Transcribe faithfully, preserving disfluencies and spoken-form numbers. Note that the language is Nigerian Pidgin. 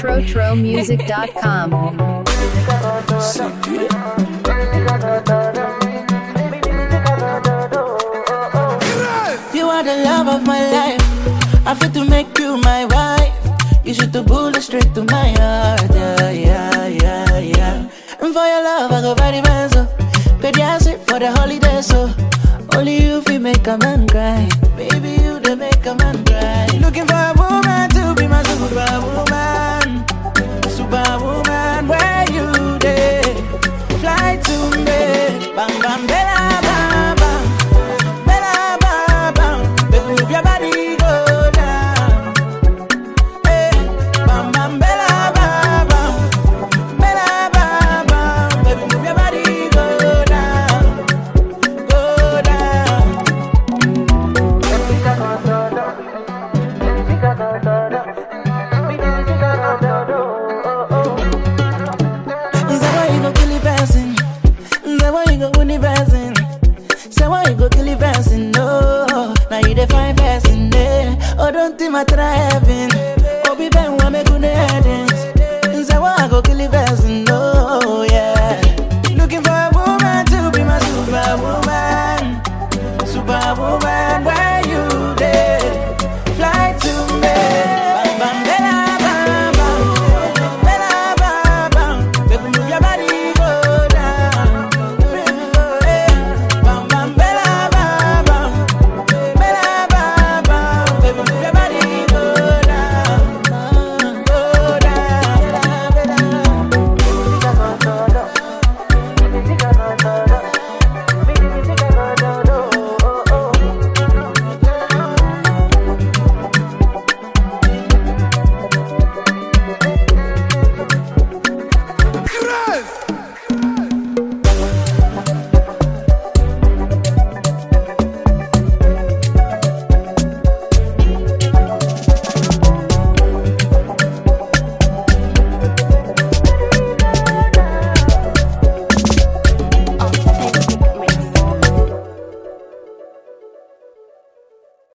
tro tro music dot com. You are the love of my life. I feel to make you my wife. You shoot the bullet straight to my heart. Yeah, yeah, yeah, yeah. And for your love, I go very bad. So, baby, I sweet for the holiday. So, only you feel make a man cry. Baby, you the make a man cry. Looking for a woman to be my superwoman. Superwoman, where you there? Fly to me, bam bam bella bam bam, bella bam bam. Baby, move your body go down. Hey, bam bam bella bam bam, bella bam bam. Baby, move your body go down, go down. Is that why you go kill the person? Is that why you go win the person? Say why you go kill the person? No, now you the fine person there. Oh, don't think I try heaven. Oh, be bang one make good headings. Say why I go kill the person? No, yeah. Looking for a woman to be my superwoman, superwoman.